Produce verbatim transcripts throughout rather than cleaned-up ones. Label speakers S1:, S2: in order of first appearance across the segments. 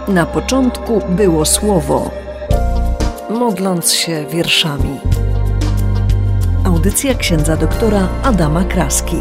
S1: Na początku było słowo, modląc się wierszami. Audycja księdza doktora Adama Kraski.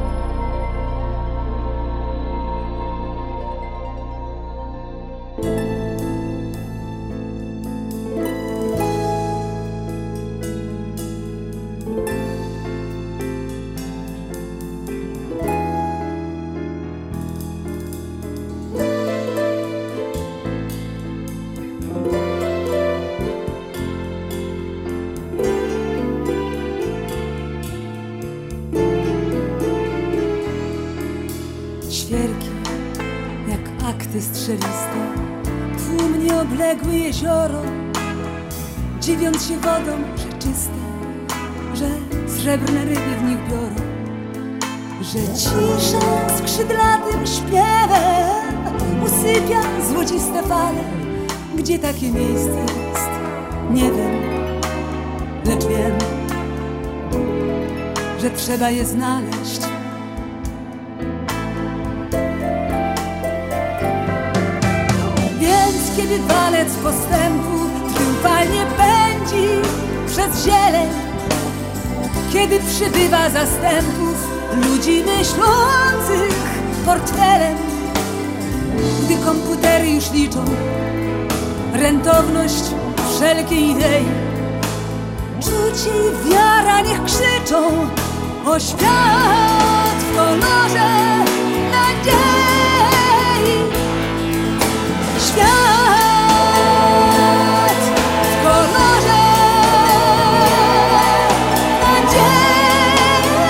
S2: Świerki, jak akty strzeliste, tłumnie obległy jezioro, dziwiąc się wodą, że czyste, że srebrne ryby w nich biorą, że cisza skrzydlatym śpiewem usypia złociste fale. Gdzie takie miejsce jest, nie wiem, lecz wiem, że trzeba je znaleźć. Kiedy walec postępu triumfalnie pędzi przez zieleń, kiedy przybywa zastępów ludzi myślących portfelem, gdy komputery już liczą rentowność wszelkiej idei, czucie i wiara niech krzyczą o świat w kolorze nadziei. Świat w kolorze nadziei.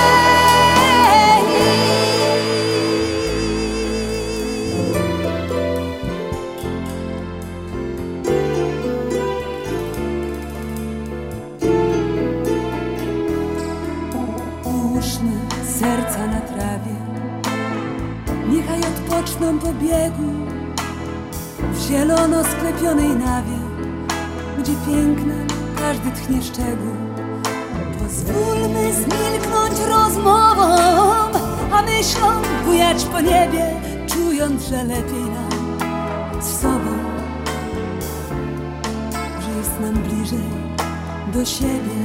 S2: Połóżmy serca na trawie, niechaj odpoczną po biegu w zielono sklepionej nawie, gdzie pięknem każdy tchnie szczegół. Pozwólmy zmilknąć rozmowom, a myślom bujać po niebie, czując, że lepiej nam z sobą, że jest nam bliżej do siebie.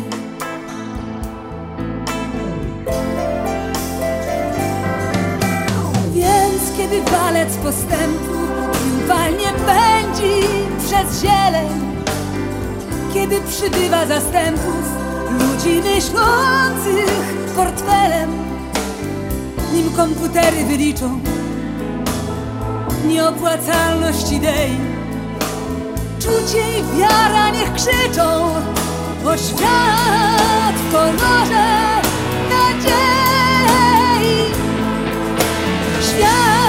S2: Więc kiedy walec postępu triumfalnie pędzi przez zieleń, kiedy przybywa zastępów ludzi myślących portfelem, nim komputery wyliczą nieopłacalność idei, czucie i wiara niech krzyczą o świat w kolorze nadziei. Świat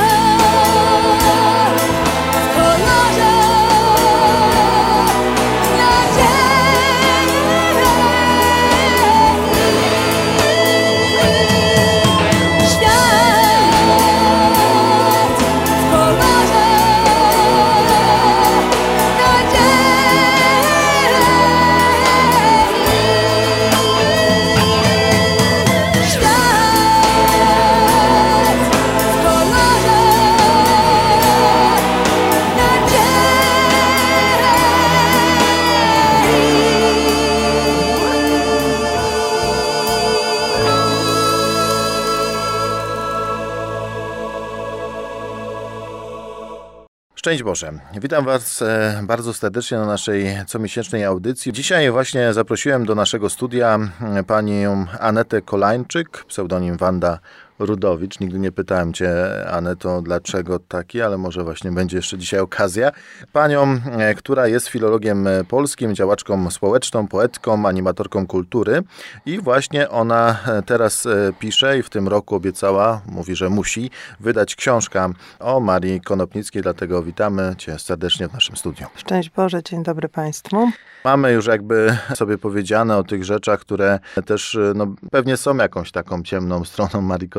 S3: Szczęść Boże. Witam Was bardzo serdecznie na naszej comiesięcznej audycji. Dzisiaj właśnie zaprosiłem do naszego studia panią Anetę Kolańczyk, pseudonim Wanda Rudowicz. Nigdy nie pytałem Cię, Aneto, dlaczego taki, ale może właśnie będzie jeszcze dzisiaj okazja. Panią, która jest filologiem polskim, działaczką społeczną, poetką, animatorką kultury i właśnie ona teraz pisze i w tym roku obiecała, mówi, że musi wydać książkę o Marii Konopnickiej, dlatego witamy Cię serdecznie w naszym studiu.
S4: Szczęść Boże, dzień dobry Państwu.
S3: Mamy już jakby sobie powiedziane o tych rzeczach, które też no, pewnie są jakąś taką ciemną stroną Marii Konopnickiej.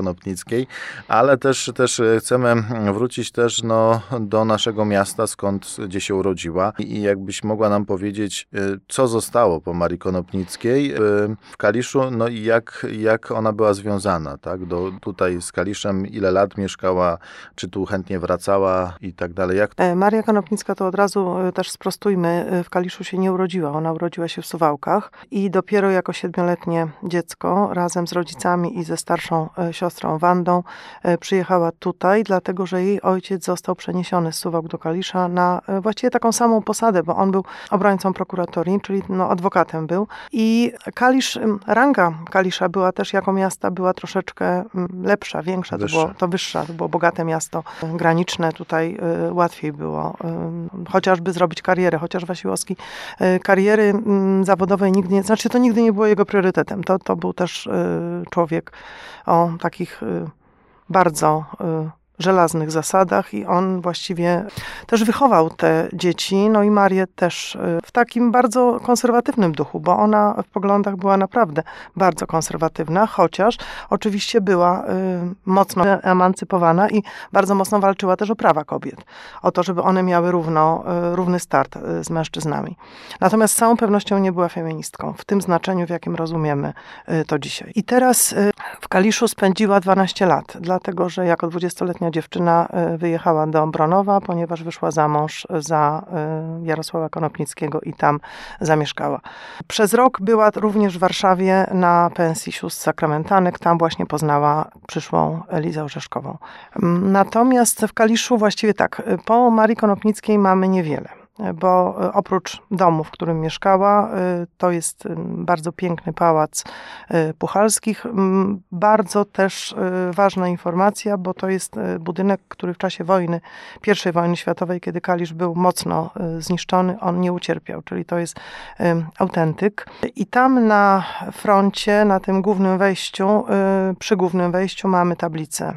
S3: Konopnickiej, ale też, też chcemy wrócić też no, do naszego miasta, skąd, gdzie się urodziła i jakbyś mogła nam powiedzieć, co zostało po Marii Konopnickiej w Kaliszu, no i jak, jak ona była związana, tak, do, tutaj z Kaliszem, ile lat mieszkała, czy tu chętnie wracała i tak dalej. Jak...
S4: Maria Konopnicka, to od razu też sprostujmy, w Kaliszu się nie urodziła. Ona urodziła się w Suwałkach i dopiero jako siedmioletnie dziecko razem z rodzicami i ze starszą siostrą Wandą przyjechała tutaj, dlatego że jej ojciec został przeniesiony z Suwałk do Kalisza na właściwie taką samą posadę, bo on był obrońcą prokuratorii, czyli no, adwokatem był. I Kalisz, ranga Kalisza była też jako miasta, była troszeczkę lepsza, większa, to było to wyższa, to było bogate miasto graniczne, tutaj y, łatwiej było y, chociażby zrobić karierę, chociaż Wasiłowski y, kariery y, zawodowej nigdy nie, znaczy to nigdy nie było jego priorytetem. To, to był też y, człowiek o takich y, bardzo y, żelaznych zasadach i on właściwie też wychował te dzieci, no i Marię też w takim bardzo konserwatywnym duchu, bo ona w poglądach była naprawdę bardzo konserwatywna, chociaż oczywiście była y, mocno emancypowana i bardzo mocno walczyła też o prawa kobiet, o to, żeby one miały równo, y, równy start y, z mężczyznami. Natomiast z całą pewnością nie była feministką, w tym znaczeniu, w jakim rozumiemy y, to dzisiaj. I teraz y, w Kaliszu spędziła dwanaście lat, dlatego że jako dwudziestoletnia dziewczyna wyjechała do Bronowa, ponieważ wyszła za mąż za Jarosława Konopnickiego i tam zamieszkała. Przez rok była również w Warszawie na pensji sióstr sakramentalnych. Tam właśnie poznała przyszłą Elizę Orzeszkową. Natomiast w Kaliszu właściwie tak, po Marii Konopnickiej mamy niewiele. Bo oprócz domu, w którym mieszkała, to jest bardzo piękny pałac Puchalskich. Bardzo też ważna informacja, bo to jest budynek, który w czasie wojny, pierwszej wojny światowej, kiedy Kalisz był mocno zniszczony, on nie ucierpiał, czyli to jest autentyk. I tam na froncie, na tym głównym wejściu, przy głównym wejściu mamy tablicę,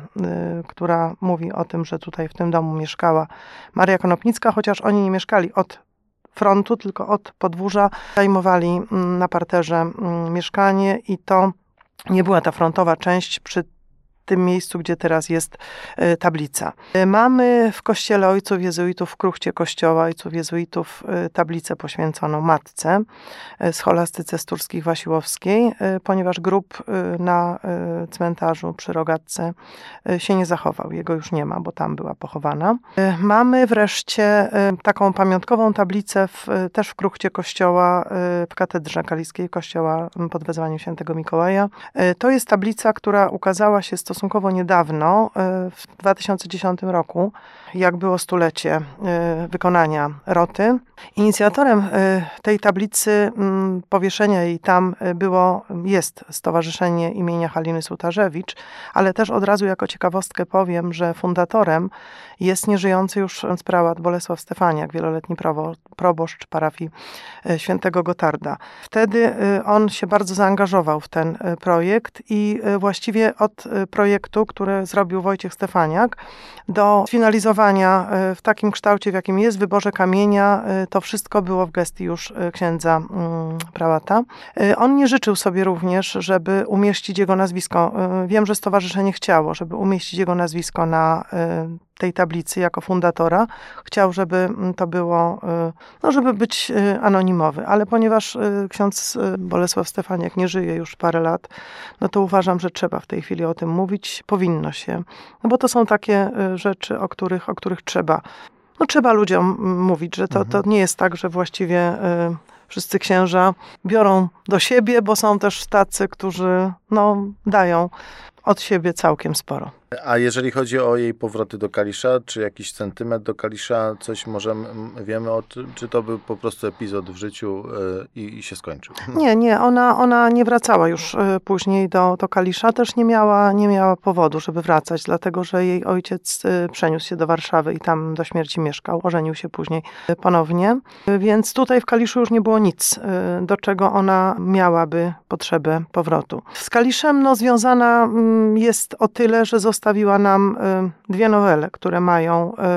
S4: która mówi o tym, że tutaj w tym domu mieszkała Maria Konopnicka, chociaż oni nie mieszkali od frontu, tylko od podwórza. Zajmowali na parterze mieszkanie i to nie była ta frontowa część przy tym miejscu, gdzie teraz jest tablica. Mamy w kościele ojców jezuitów, w kruchcie kościoła ojców jezuitów tablicę poświęconą matce scholastyce z Turskich Wasiłowskiej, ponieważ grób na cmentarzu przy Rogatce się nie zachował. Jego już nie ma, bo tam była pochowana. Mamy wreszcie taką pamiątkową tablicę w, też w kruchcie kościoła w katedrze kaliskiej, kościoła pod wezwaniem świętego Mikołaja. To jest tablica, która ukazała się stosunkowo niedawno, w dwa tysiące dziesiątym roku, jak było stulecie wykonania roty. Inicjatorem tej tablicy, powieszenia jej tam było, jest Stowarzyszenie imienia Haliny Sutarzewicz, ale też od razu jako ciekawostkę powiem, że fundatorem jest nieżyjący już prałat Bolesław Stefaniak, wieloletni proboszcz parafii świętego Gotarda. Wtedy on się bardzo zaangażował w ten projekt i właściwie od projektu, który zrobił Wojciech Stefaniak, do finalizowania w takim kształcie, w jakim jest, w wyborze kamienia, to wszystko było w gestii już księdza prałata. On nie życzył sobie również, żeby umieścić jego nazwisko. Wiem, że stowarzyszenie chciało, żeby umieścić jego nazwisko na tej tablicy jako fundatora. Chciał, żeby to było, no żeby być anonimowy, ale ponieważ ksiądz Bolesław Stefaniak nie żyje już parę lat, no to uważam, że trzeba w tej chwili o tym mówić. Powinno się. No bo to są takie rzeczy, o których, o których trzeba. No trzeba ludziom mówić, że to, to nie jest tak, że właściwie wszyscy księża biorą do siebie, bo są też tacy, którzy no, dają od siebie całkiem sporo.
S3: A jeżeli chodzi o jej powroty do Kalisza, czy jakiś sentyment do Kalisza, coś możemy, wiemy o tym, czy to był po prostu epizod w życiu i, i się skończył?
S4: Nie, nie, ona, ona nie wracała już później do, do Kalisza, też nie miała, nie miała powodu, żeby wracać, dlatego, że jej ojciec przeniósł się do Warszawy i tam do śmierci mieszkał, ożenił się później ponownie, więc tutaj w Kaliszu już nie było nic, do czego ona miałaby potrzebę powrotu. Z Kaliszem no, związana jest o tyle, że została Zostawiła nam dwie nowele, które mają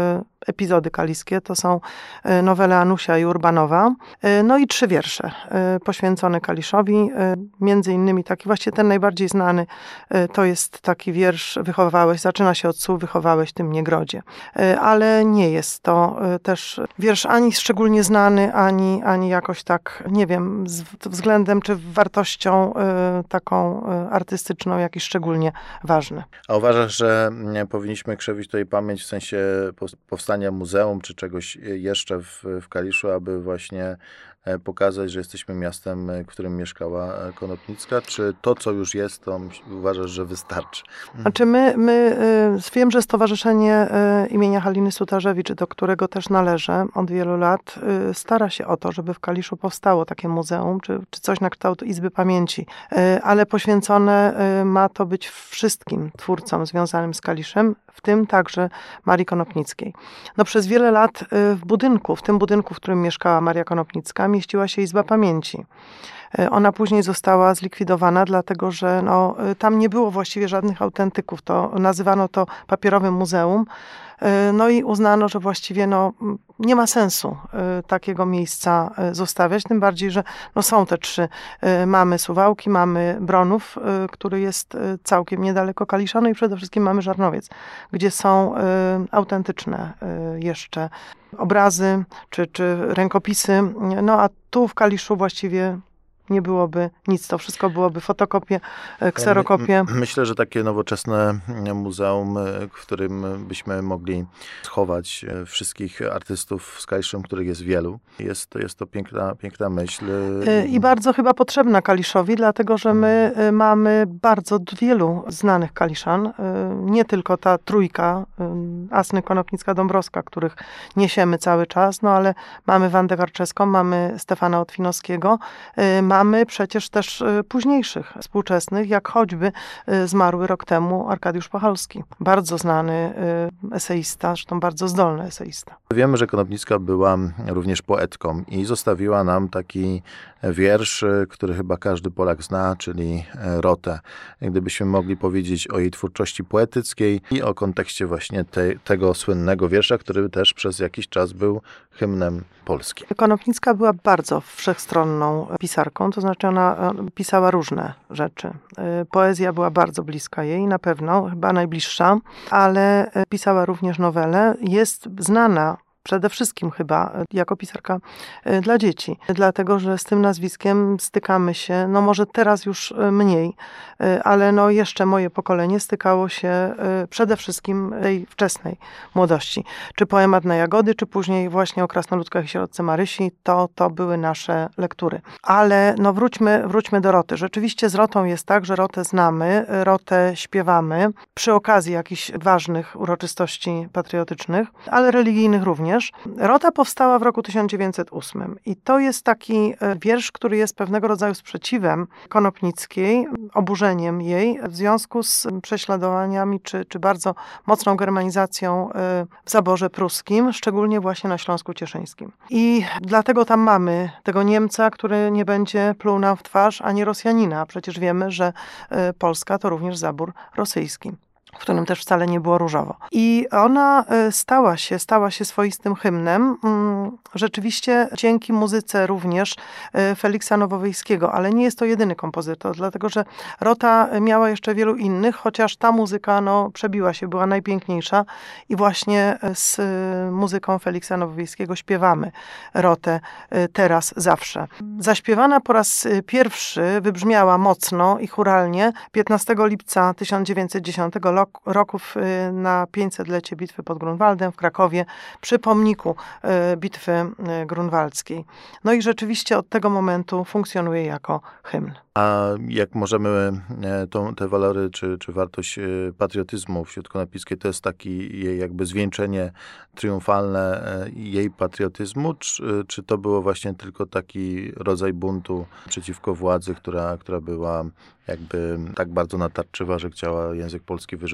S4: epizody kaliskie. To są nowele Anusia i Urbanowa. No i trzy wiersze poświęcone Kaliszowi. Między innymi taki, właściwie ten najbardziej znany, to jest taki wiersz Wychowałeś, zaczyna się od słów Wychowałeś ty mnie grodzie. Ale nie jest to też wiersz ani szczególnie znany, ani, ani jakoś tak, nie wiem, z względem czy wartością taką artystyczną jakiś szczególnie ważny.
S3: A uważasz, że powinniśmy krzewić tutaj pamięć w sensie powstania muzeum czy czegoś jeszcze w, w Kaliszu, aby właśnie pokazać, że jesteśmy miastem, w którym mieszkała Konopnicka, czy to, co już jest, to uważasz, że wystarczy?
S4: Znaczy my, my wiem, że Stowarzyszenie imienia Haliny Sutarzewicz, do którego też należę od wielu lat, stara się o to, żeby w Kaliszu powstało takie muzeum, czy, czy coś na kształt Izby Pamięci, ale poświęcone ma to być wszystkim twórcom związanym z Kaliszem, w tym także Marii Konopnickiej. No przez wiele lat w budynku, w tym budynku, w którym mieszkała Maria Konopnicka, mieściła się Izba Pamięci. Ona później została zlikwidowana, dlatego że no, tam nie było właściwie żadnych autentyków. To nazywano to papierowym muzeum. No i uznano, że właściwie no, nie ma sensu takiego miejsca zostawiać, tym bardziej, że no, są te trzy. Mamy Suwałki, mamy Bronów, który jest całkiem niedaleko Kalisza, no i przede wszystkim mamy Żarnowiec, gdzie są autentyczne jeszcze obrazy czy, czy rękopisy. No a tu w Kaliszu właściwie nie byłoby nic, to wszystko byłoby fotokopie, kserokopie.
S3: Myślę, że takie nowoczesne muzeum, w którym byśmy mogli schować wszystkich artystów z Kaliszem, których jest wielu. Jest to, jest to piękna, piękna myśl.
S4: I bardzo chyba potrzebna Kaliszowi, dlatego że my mamy bardzo wielu znanych Kaliszan. Nie tylko ta trójka, Asny, Konopnicka, Dąbrowska, których niesiemy cały czas, no ale mamy Wandę Warczewską, mamy Stefana Otwinowskiego, mamy przecież też późniejszych, współczesnych, jak choćby zmarły rok temu Arkadiusz Pacholski. Bardzo znany eseista, zresztą bardzo zdolny eseista.
S3: Wiemy, że Konopnicka była również poetką i zostawiła nam taki wiersz, który chyba każdy Polak zna, czyli Rotę. Gdybyśmy mogli powiedzieć o jej twórczości poetyckiej i o kontekście właśnie te, tego słynnego wiersza, który też przez jakiś czas był hymnem Polski.
S4: Konopnicka była bardzo wszechstronną pisarką, to znaczy ona pisała różne rzeczy. Poezja była bardzo bliska jej, na pewno, chyba najbliższa, ale pisała również nowele. Jest znana przede wszystkim chyba jako pisarka dla dzieci, dlatego że z tym nazwiskiem stykamy się, no może teraz już mniej, ale no jeszcze moje pokolenie stykało się przede wszystkim tej wczesnej młodości. Czy poemat na Jagody, czy później właśnie o Krasnoludkach i Sierotce Marysi, to, to były nasze lektury. Ale no wróćmy, wróćmy do Roty. Rzeczywiście z Rotą jest tak, że Rotę znamy, Rotę śpiewamy przy okazji jakichś ważnych uroczystości patriotycznych, ale religijnych również. Rota powstała w roku tysiąc dziewięćset ósmym i to jest taki wiersz, który jest pewnego rodzaju sprzeciwem Konopnickiej, oburzeniem jej w związku z prześladowaniami czy, czy bardzo mocną germanizacją w zaborze pruskim, szczególnie właśnie na Śląsku Cieszyńskim. I dlatego tam mamy tego Niemca, który nie będzie pluł nam w twarz, ani Rosjanina. Przecież wiemy, że Polska to również zabór rosyjski, w którym też wcale nie było różowo. I ona stała się, stała się swoistym hymnem, rzeczywiście dzięki muzyce również Feliksa Nowowiejskiego, ale nie jest to jedyny kompozytor, dlatego że Rota miała jeszcze wielu innych, chociaż ta muzyka no, przebiła się, była najpiękniejsza i właśnie z muzyką Feliksa Nowowiejskiego śpiewamy Rotę teraz, zawsze. Zaśpiewana po raz pierwszy, wybrzmiała mocno i chóralnie piętnastego lipca tysiąc dziewięćset dziesiątego roku na pięćsetlecie bitwy pod Grunwaldem w Krakowie przy pomniku bitwy grunwaldzkiej. No i rzeczywiście od tego momentu funkcjonuje jako hymn.
S3: A jak możemy tą, te walory czy, czy wartość patriotyzmu wśród Konopnickiej, to jest taki jej jakby zwieńczenie triumfalne jej patriotyzmu, czy, czy to było właśnie tylko taki rodzaj buntu przeciwko władzy, która, która była jakby tak bardzo natarczywa, że chciała język polski wyrzucić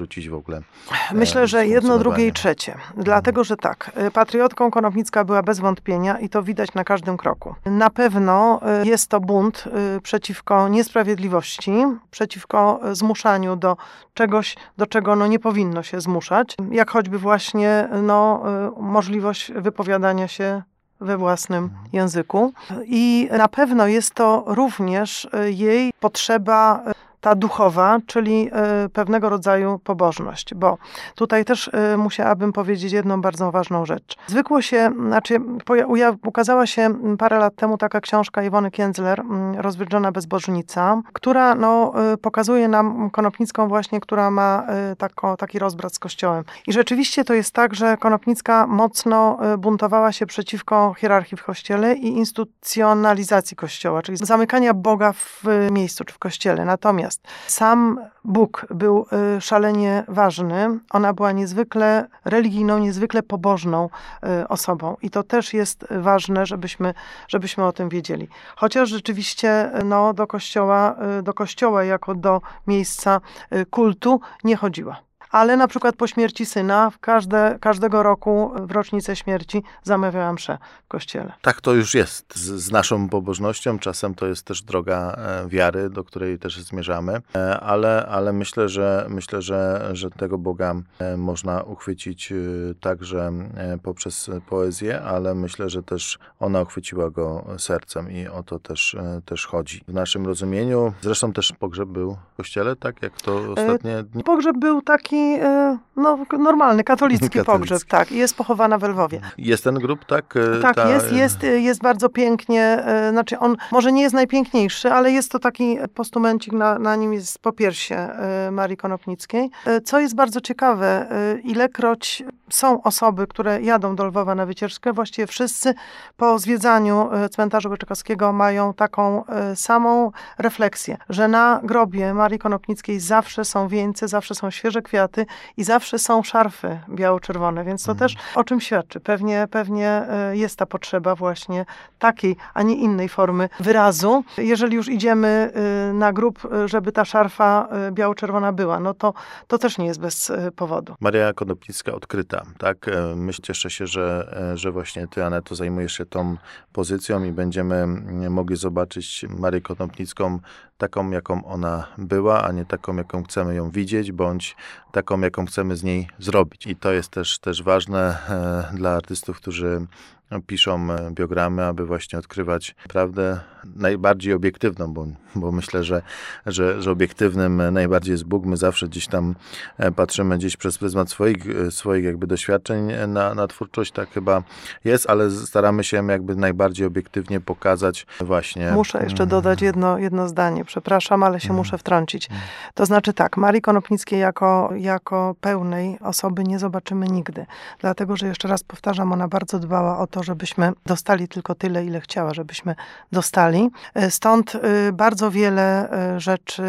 S3: przerzucić w ogóle?
S4: Myślę, że jedno, drugie i trzecie. Dlatego, że tak, patriotką Konopnicka była bez wątpienia i to widać na każdym kroku. Na pewno jest to bunt przeciwko niesprawiedliwości, przeciwko zmuszaniu do czegoś, do czego no, nie powinno się zmuszać, jak choćby właśnie no, możliwość wypowiadania się we własnym języku. I na pewno jest to również jej potrzeba ta duchowa, czyli pewnego rodzaju pobożność, bo tutaj też musiałabym powiedzieć jedną bardzo ważną rzecz. Zwykło się, znaczy ukazała się parę lat temu taka książka Iwony Kienzler, Rozwydrzona bezbożnica, która no, pokazuje nam Konopnicką właśnie, która ma tako, taki rozbrat z Kościołem. I rzeczywiście to jest tak, że Konopnicka mocno buntowała się przeciwko hierarchii w Kościele i instytucjonalizacji Kościoła, czyli zamykania Boga w miejscu czy w Kościele. Natomiast sam Bóg był szalenie ważny. Ona była niezwykle religijną, niezwykle pobożną osobą. I to też jest ważne, żebyśmy, żebyśmy o tym wiedzieli. Chociaż rzeczywiście no, do kościoła, do kościoła jako do miejsca kultu nie chodziła. Ale na przykład po śmierci syna w każde, każdego roku w rocznicę śmierci zamawiałam mszę w kościele.
S3: Tak to już jest z, z naszą pobożnością. Czasem to jest też droga e, wiary, do której też zmierzamy, e, ale, ale myślę, że myślę, że, że tego Boga e, można uchwycić e, także e, poprzez poezję, ale myślę, że też ona uchwyciła go sercem i o to też, e, też chodzi. W naszym rozumieniu, zresztą też pogrzeb był w kościele, tak jak to ostatnie dni?
S4: E, pogrzeb był taki no, normalny, katolicki, katolicki pogrzeb, tak. I jest pochowana w Lwowie.
S3: Jest ten grób, tak?
S4: Tak,
S3: Ta...
S4: jest, jest, jest bardzo pięknie, znaczy on może nie jest najpiękniejszy, ale jest to taki postumencik, na, na nim jest popiersie Marii Konopnickiej. Co jest bardzo ciekawe, ilekroć są osoby, które jadą do Lwowa na wycieczkę, właściwie wszyscy po zwiedzaniu cmentarza Łyczakowskiego mają taką samą refleksję, że na grobie Marii Konopnickiej zawsze są wieńce, zawsze są świeże kwiaty i zawsze są szarfy biało-czerwone, więc to mm. też o czym świadczy. Pewnie, pewnie jest ta potrzeba właśnie takiej, a nie innej formy wyrazu. Jeżeli już idziemy na grób, żeby ta szarfa biało-czerwona była, no to, to też nie jest bez powodu.
S3: Maria Konopnicka odkryta, tak? Myślę, cieszę się, że, że właśnie ty, Aneto, zajmujesz się tą pozycją i będziemy mogli zobaczyć Marię Konopnicką taką, jaką ona była, a nie taką, jaką chcemy ją widzieć, bądź taką, jaką chcemy z niej zrobić. I to jest też, też ważne e, dla artystów, którzy piszą biogramy, aby właśnie odkrywać prawdę najbardziej obiektywną, bo, bo myślę, że, że, że obiektywnym najbardziej jest Bóg. My zawsze gdzieś tam patrzymy gdzieś przez pryzmat swoich, swoich jakby doświadczeń na, na twórczość, tak chyba jest, ale staramy się jakby najbardziej obiektywnie pokazać właśnie.
S4: Muszę jeszcze dodać jedno, jedno zdanie, przepraszam, ale się mm. muszę wtrącić. To znaczy tak, Marii Konopnickiej jako, jako pełnej osoby nie zobaczymy nigdy, dlatego, że jeszcze raz powtarzam, ona bardzo dbała o to, żebyśmy dostali tylko tyle, ile chciała, żebyśmy dostali. Stąd bardzo wiele rzeczy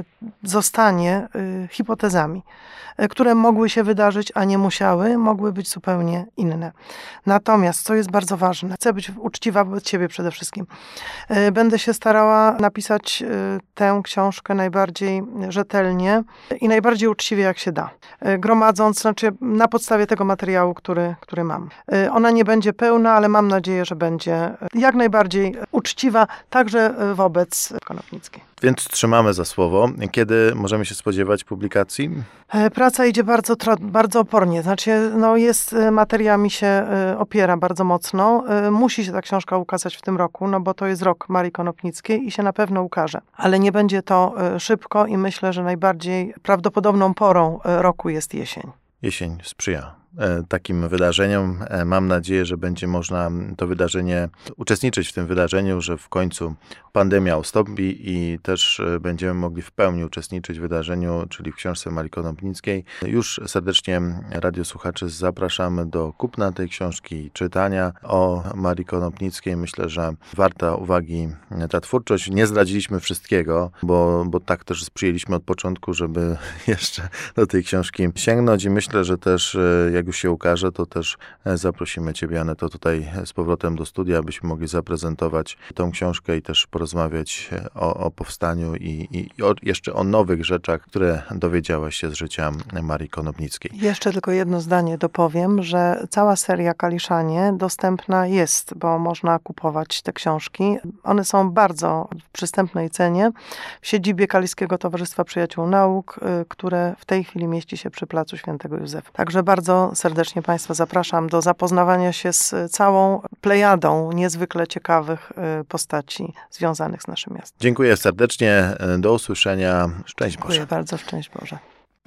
S4: zostanie hipotezami, które mogły się wydarzyć, a nie musiały, mogły być zupełnie inne. Natomiast, co jest bardzo ważne, chcę być uczciwa wobec siebie przede wszystkim. Będę się starała napisać tę książkę najbardziej rzetelnie i najbardziej uczciwie, jak się da. Gromadząc, znaczy na podstawie tego materiału, który, który mam. Ona nie będzie pełna, ale mam nadzieję, że będzie jak najbardziej uczciwa, także wobec Konopnickiej.
S3: Więc trzymamy za słowo. Kiedy możemy się spodziewać publikacji?
S4: Praca idzie bardzo, bardzo opornie. Znaczy, no jest, materia mi się opiera bardzo mocno. Musi się ta książka ukazać w tym roku, no bo to jest rok Marii Konopnickiej i się na pewno ukaże. Ale nie będzie to szybko i myślę, że najbardziej prawdopodobną porą roku jest jesień.
S3: Jesień sprzyja takim wydarzeniom. Mam nadzieję, że będzie można to wydarzenie, uczestniczyć w tym wydarzeniu, że w końcu pandemia ustąpi i też będziemy mogli w pełni uczestniczyć w wydarzeniu, czyli w książce Marii Konopnickiej. Już serdecznie radiosłuchaczy zapraszamy do kupna tej książki, czytania o Marii Konopnickiej. Myślę, że warta uwagi ta twórczość. Nie zdradziliśmy wszystkiego, bo, bo tak też przyjęliśmy od początku, żeby jeszcze do tej książki sięgnąć i myślę, że też jak już się ukaże, to też zaprosimy Ciebie, Aneto, tutaj z powrotem do studia, abyśmy mogli zaprezentować tą książkę i też porozmawiać o, o powstaniu i, i o, jeszcze o nowych rzeczach, które dowiedziałaś się z życia Marii Konopnickiej.
S4: Jeszcze tylko jedno zdanie dopowiem, że cała seria Kaliszanie dostępna jest, bo można kupować te książki. One są bardzo w przystępnej cenie w siedzibie Kaliskiego Towarzystwa Przyjaciół Nauk, które w tej chwili mieści się przy Placu Świętego Józefa. Także bardzo serdecznie Państwa zapraszam do zapoznawania się z całą plejadą niezwykle ciekawych postaci związanych z naszym miastem.
S3: Dziękuję serdecznie, do usłyszenia. Szczęść
S4: Dziękuję
S3: Boże.
S4: bardzo, szczęść Boże.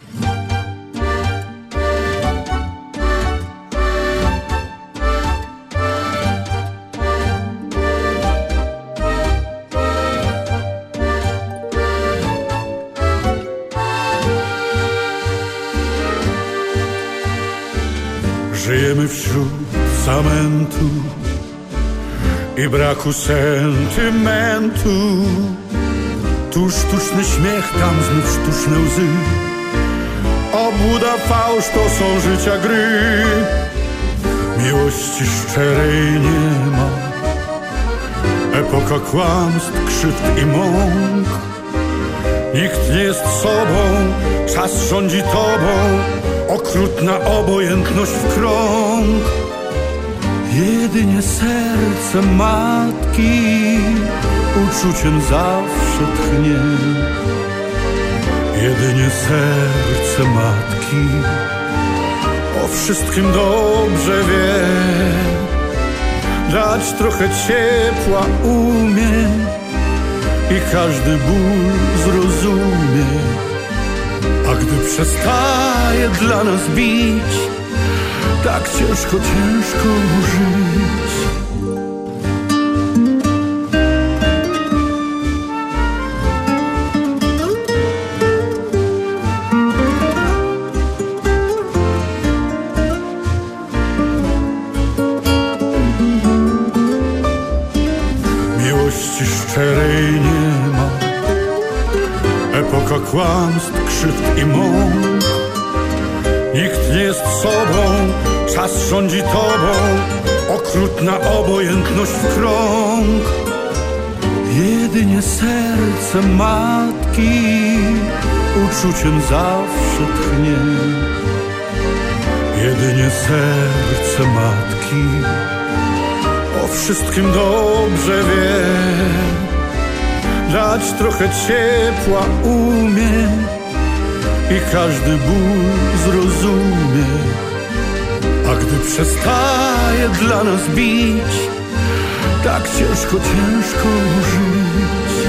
S5: Żyjemy wśród zamętu i braku sentymentu. Tu sztuczny śmiech, tam znów sztuczne łzy. Obłuda, fałsz to są życia gry. Miłości szczerej nie ma. Epoka kłamstw, krzywd i mąk. Nikt nie jest sobą, czas rządzi tobą. Okrutna obojętność w krąg. Jedynie serce matki uczuciem zawsze tchnie. Jedynie serce matki o wszystkim dobrze wie. Dać trochę ciepła umie i każdy ból zrozumie. A gdy przestaje dla nas bić, tak ciężko, ciężko żyć. Miłości szczerej nie ma. Epoka kłamstw, krzywd i mąk. Nikt nie jest sobą, czas rządzi tobą. Okrutna obojętność w krąg. Jedynie serce matki uczuciem zawsze tchnie. Jedynie serce matki o wszystkim dobrze wie. Dać trochę ciepła umie i każdy ból zrozumie. A gdy przestaje dla nas bić, tak ciężko, ciężko żyć.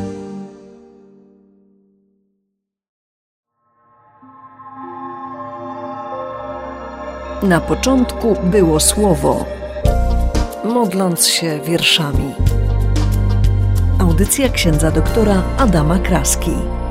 S1: Na początku było słowo, modląc się wierszami. Audycja księdza doktora Adama Kraski.